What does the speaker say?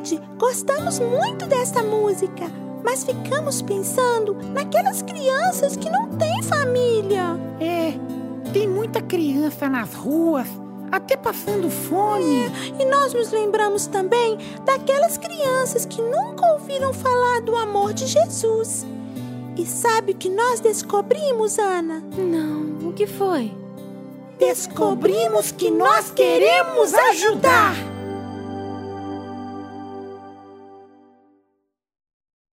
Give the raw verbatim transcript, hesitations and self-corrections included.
verdade, gostamos muito dessa música, mas ficamos pensando naquelas crianças que não têm família. É, tem muita criança nas ruas, até passando fome. É, e nós nos lembramos também daquelas crianças que nunca ouviram falar do amor de Jesus. E sabe o que nós descobrimos, Ana? Não, o que foi? Descobrimos que nós queremos ajudar!